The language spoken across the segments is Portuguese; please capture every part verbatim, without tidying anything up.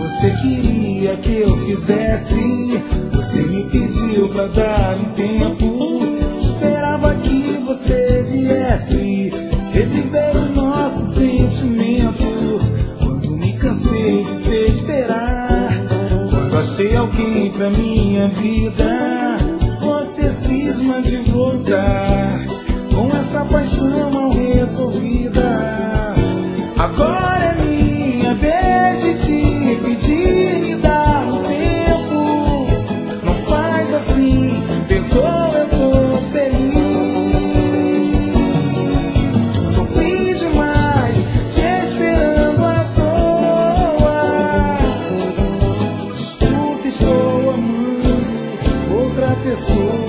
você queria que eu fizesse? Você me pediu pra dar um tempo. Esperava que você viesse reviver o nosso sentimento. Quando me cansei de te esperar, quando achei alguém pra minha vida, você cisma de voltar com essa paixão mal resolvida. Agora é minha vez de te pedir, me dá um tempo. Não faz assim, perdoa, eu tô feliz. Sofri demais te esperando à toa. Desculpe, estou amando outra pessoa.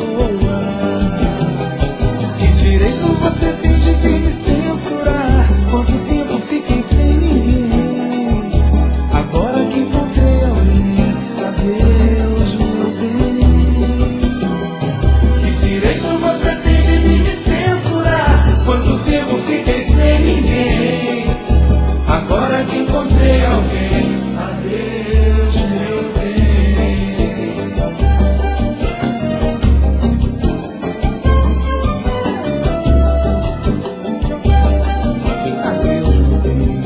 Que direito você tem de vir me censurar? Quanto tempo fiquei sem ninguém? Agora que encontrei alguém, adeus meu bem. Que direito você tem de vir me censurar? Quanto tempo fiquei sem ninguém? Agora que encontrei alguém, adeus meu bem. Adeus meu bem.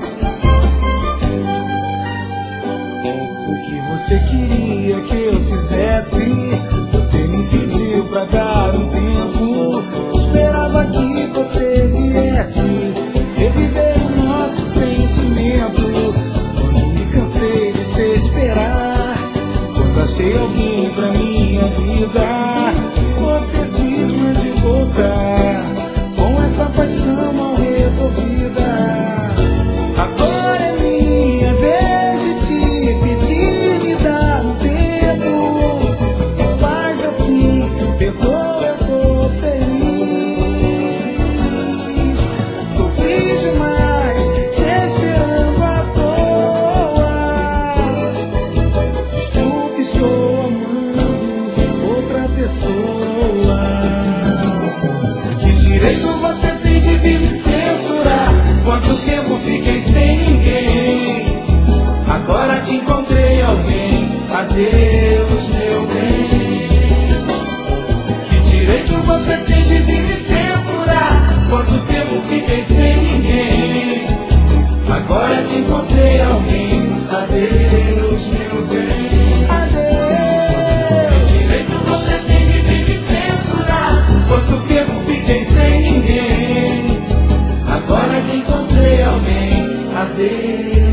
O que você queria que eu fizesse? Você me pediu pra dar um tempo. Esperava que você viesse reviver o nosso sentimento. Quando me cansei de te esperar, quando achei alguém pra minha vida, você cisma de voltar com essa paixão mal resolvida. Agora é minha vez de te pedir, me dá um tempo. Não faz assim, perdoa, eu tô feliz. Sofri demais te esperando à toa. Desculpe, estou amando outra pessoa. Que direito você tem de vir me censurar? Quanto tempo fiquei sem ninguém? Agora que encontrei alguém, adeus meu bem. Que direito você tem de vir me censurar? Quanto tempo fiquei sem ninguém? Agora que encontrei alguém, adeus meu bem. Adeus. Que direito você tem de vir me censurar? Quanto tempo fiquei sem ninguém? Agora que encontrei alguém, adeus.